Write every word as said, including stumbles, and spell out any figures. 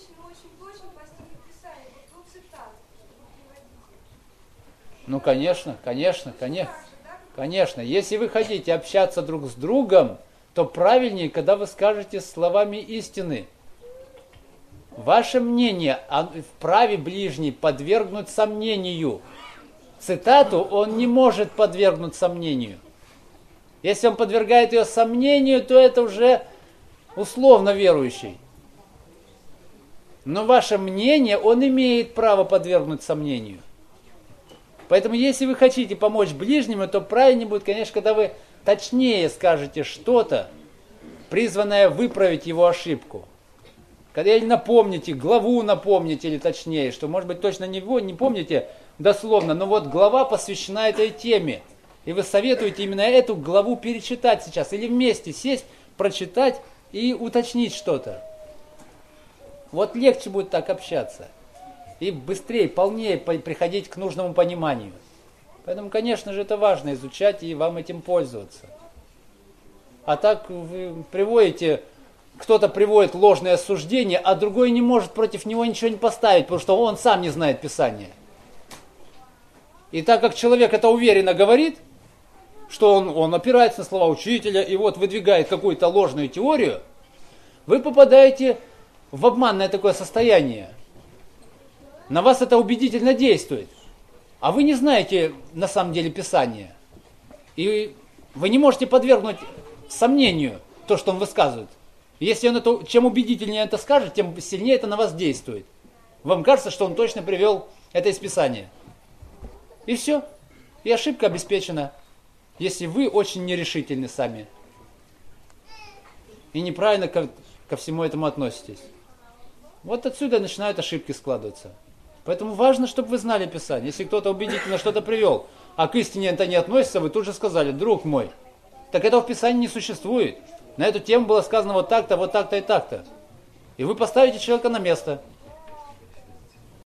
очень-очень-очень по стиху Писания, вот двух цитат, чтобы приводите. Ну, конечно, конечно, конечно. Конечно, если вы хотите общаться друг с другом, то правильнее, когда вы скажете словами истины. Ваше мнение вправе ближний подвергнуть сомнению. Цитату он не может подвергнуть сомнению. Если он подвергает ее сомнению, то это уже условно верующий. Но ваше мнение он имеет право подвергнуть сомнению. Поэтому, если вы хотите помочь ближнему, то правильнее будет, конечно, когда вы точнее скажете что-то, призванное выправить его ошибку. Когда или напомните, главу напомните, или точнее, что, может быть, точно не, не помните дословно, но вот глава посвящена этой теме. И вы советуете именно эту главу перечитать сейчас, или вместе сесть, прочитать и уточнить что-то. Вот легче будет так общаться. И быстрее, полнее приходить к нужному пониманию. Поэтому, конечно же, это важно изучать и вам этим пользоваться. А так вы приводите, кто-то приводит ложное осуждение, а другой не может против него ничего не поставить, потому что он сам не знает Писания. И так как человек это уверенно говорит, что он, он опирается на слова учителя и вот выдвигает какую-то ложную теорию, вы попадаете в обманное такое состояние. На вас это убедительно действует. А вы не знаете на самом деле Писания. И вы не можете подвергнуть сомнению то, что он высказывает. Если он это, чем убедительнее это скажет, тем сильнее это на вас действует. Вам кажется, что он точно привел это из Писания. И все. И ошибка обеспечена, если вы очень нерешительны сами. И неправильно ко, ко всему этому относитесь. Вот отсюда начинают ошибки складываться. Поэтому важно, чтобы вы знали Писание. Если кто-то убедительно что-то привел, а к истине это не относится, вы тут же сказали: друг мой, так этого в Писании не существует. На эту тему было сказано вот так-то, вот так-то и так-то. И вы поставите человека на место.